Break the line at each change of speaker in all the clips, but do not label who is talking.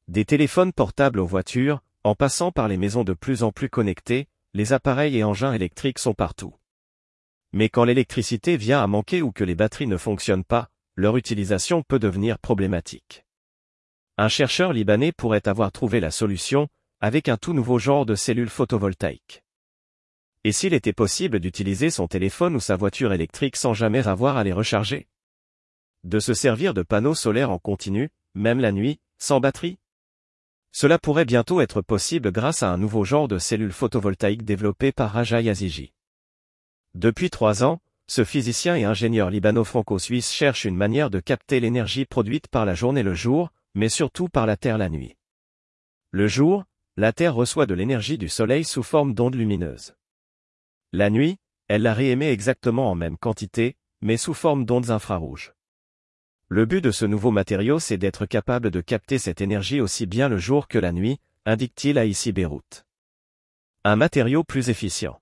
Des téléphones portables aux voitures, en passant par les maisons de plus en plus connectées, les appareils et engins électriques sont partout. Mais quand l'électricité vient à manquer ou que les batteries ne fonctionnent pas, leur utilisation peut devenir problématique. Un chercheur libanais pourrait avoir trouvé la solution, avec un tout nouveau genre de cellules photovoltaïques. Et s'il était possible d'utiliser son téléphone ou sa voiture électrique sans jamais avoir à les recharger? De se servir de panneaux solaires en continu, même la nuit, sans batterie? Cela pourrait bientôt être possible grâce à un nouveau genre de cellules photovoltaïques développé par Raja Yazigi. Depuis 3 ans, ce physicien et ingénieur libano-franco-suisse cherche une manière de capter l'énergie produite par la journée le jour, mais surtout par la Terre la nuit. Le jour, la Terre reçoit de l'énergie du Soleil sous forme d'ondes lumineuses. La nuit, elle la réémet exactement en même quantité, mais sous forme d'ondes infrarouges. Le but de ce nouveau matériau c'est d'être capable de capter cette énergie aussi bien le jour que la nuit, indique-t-il à ICI Beyrouth. Un matériau plus efficient.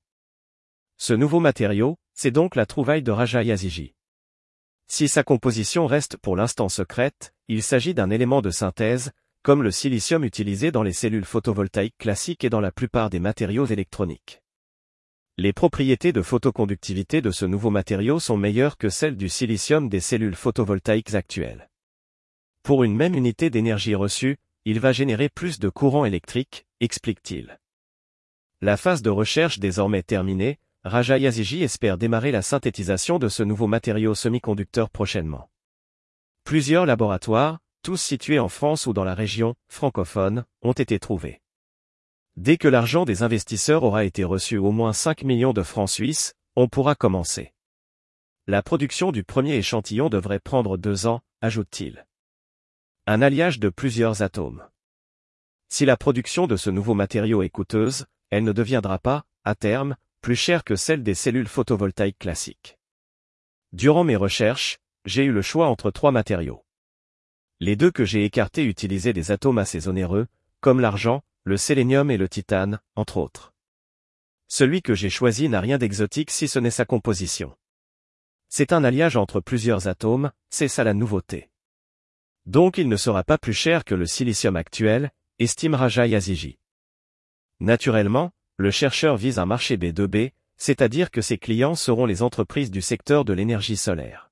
Ce nouveau matériau, c'est donc la trouvaille de Raja Yazigi. Si sa composition reste pour l'instant secrète, il s'agit d'un élément de synthèse, comme le silicium utilisé dans les cellules photovoltaïques classiques et dans la plupart des matériaux électroniques. Les propriétés de photoconductivité de ce nouveau matériau sont meilleures que celles du silicium des cellules photovoltaïques actuelles. Pour une même unité d'énergie reçue, il va générer plus de courant électrique, explique-t-il. La phase de recherche désormais terminée, Raja Yazigi espère démarrer la synthétisation de ce nouveau matériau semi-conducteur prochainement. Plusieurs laboratoires, tous situés en France ou dans la région francophone, ont été trouvés. Dès que l'argent des investisseurs aura été reçu au moins 5 millions de francs suisses, on pourra commencer. La production du premier échantillon devrait prendre 2 ans, ajoute-t-il. Un alliage de plusieurs atomes. Si la production de ce nouveau matériau est coûteuse, elle ne deviendra pas, à terme, plus chère que celle des cellules photovoltaïques classiques. Durant mes recherches, j'ai eu le choix entre 3 matériaux. Les 2 que j'ai écartés utilisaient des atomes assez onéreux, comme l'argent, le sélénium et le titane, entre autres. Celui que j'ai choisi n'a rien d'exotique si ce n'est sa composition. C'est un alliage entre plusieurs atomes, c'est ça la nouveauté. Donc il ne sera pas plus cher que le silicium actuel, estime Raja Yazigi. Naturellement, le chercheur vise un marché B2B, c'est-à-dire que ses clients seront les entreprises du secteur de l'énergie solaire.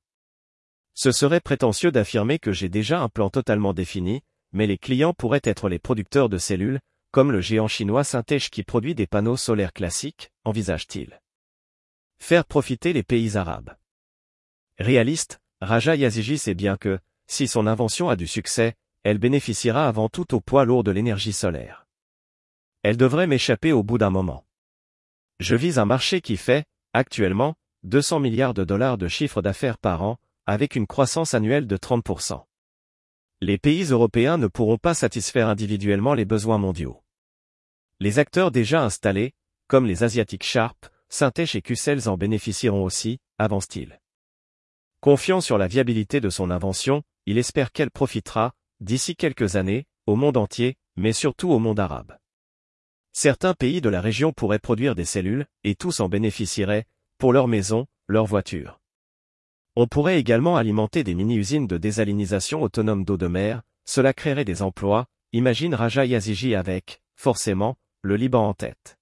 Ce serait prétentieux d'affirmer que j'ai déjà un plan totalement défini, mais les clients pourraient être les producteurs de cellules, comme le géant chinois Syntec qui produit des panneaux solaires classiques, envisage-t-il. Faire profiter les pays arabes. Réaliste, Raja Yazigi sait bien que, si son invention a du succès, elle bénéficiera avant tout au poids lourd de l'énergie solaire. Elle devrait m'échapper au bout d'un moment. Je vise un marché qui fait, actuellement, 200 milliards de dollars de chiffre d'affaires par an, avec une croissance annuelle de 30%. Les pays européens ne pourront pas satisfaire individuellement les besoins mondiaux. Les acteurs déjà installés, comme les asiatiques Sharp, Syntec et Qcell en bénéficieront aussi, avance-t-il. Confiant sur la viabilité de son invention, il espère qu'elle profitera, d'ici quelques années, au monde entier, mais surtout au monde arabe. Certains pays de la région pourraient produire des cellules, et tous en bénéficieraient, pour leurs maisons, leurs voitures. On pourrait également alimenter des mini-usines de désalinisation autonome d'eau de mer, cela créerait des emplois, imagine Raja Yazigi avec, forcément, le Liban en tête.